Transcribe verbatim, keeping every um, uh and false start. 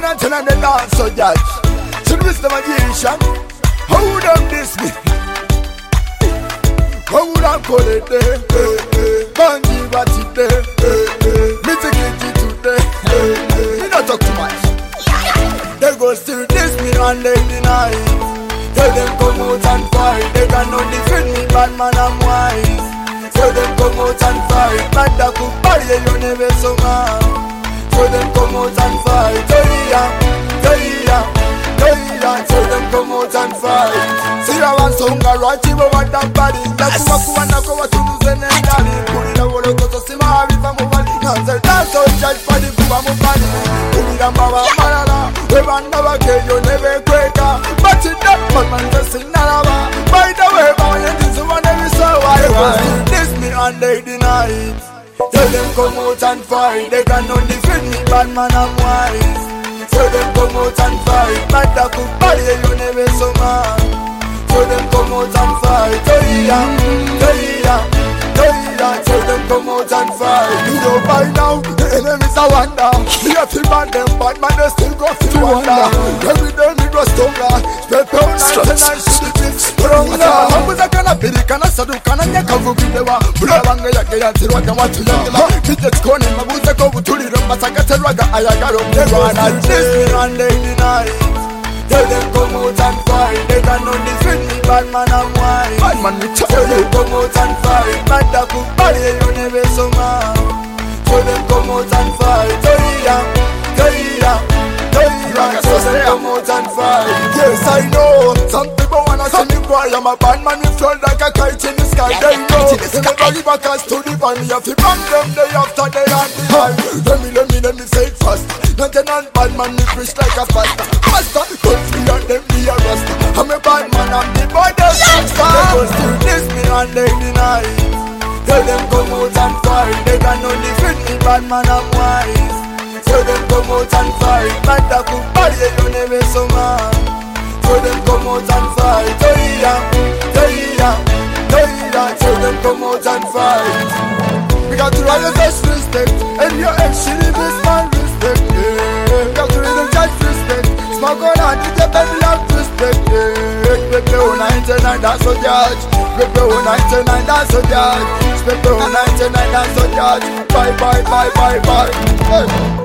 and ten and the dance so judge. Should miss the magician. How would I miss me? How would I call it there? Banji what it there? Me take it today. Me not talk too much. They go still diss me on late night. Tell them come out and fight. They cannot defend me, bad man I'm wise. Tell them come out and fight. Man that could buy you never so man. Tell them come out and fight. Tell ya, tell ya, tell ya. Tell them come out and fight. See I want some garage over that body. That's what you wanna go to lose and then daddy. Put it away to go to see my happy from over. Cancel dance so judge for the poor my body. Put it on Baba Malala. Never never kill you never quicker. But it that man man just sing nalaba. By the way, boy, you this one every so I want. This me on lady night. Tell them come out and fight. They cannot defend me, bad man I'm wise. Tell them come out and fight. But that could buy you never so man. Tell them come out and fight. Tell ya, tell ya, tell ya. Tell them come out and fight. You know by now the enemies are wonder. We have to ban them, but man they still go to wonder. Every day me go stronger. Spell pound ninety-nine to the fifth stronger. Hambuza kana pili kana sadu kana nyaka vubilewa. Bula banga yake yantirwaga watu yangela. Kije tukone mabuze ko butuliro masaka terwaga ayagaro. They wanna diss me on lady night. Tell them come out and fight. They cannot defend me, bad man I'm wise. Bad man me tell them come out and fight. Bad that could buy you never so man. Tell them come out and fight. Tell ya, tell ya, tell ya. Tell them come out and fight. Yes I know. Some people wanna see me cry. I'm a bad man with float like a kite in the sky. They know. They never give a cash to the van. You have to bang them day after day and the high. Let me, let me, let me say it fast. Nothing on bad man me preach like a pastor. Master, cause me and them be a rasta. I'm a bad man, I'm the baddest gangster. They go still diss me on lady night. Tell them come out and fight. They cannot defend me, bad man I'm wise. Tell them come out and fight. Man that could buy you never so man. Tell them come out and fight. Tell ya, tell ya, tell ya. Tell them come out and fight. We got to run the best respect. And your ex she is my respect. Yeah. Got to really judge respect. Smoke on and you get baby love respect. Yeah. Respect the ninety-nine that's a judge. Respect the ninety-nine that's a judge. Respect the ninety-nine that's a judge. Bye bye bye bye bye. Hey.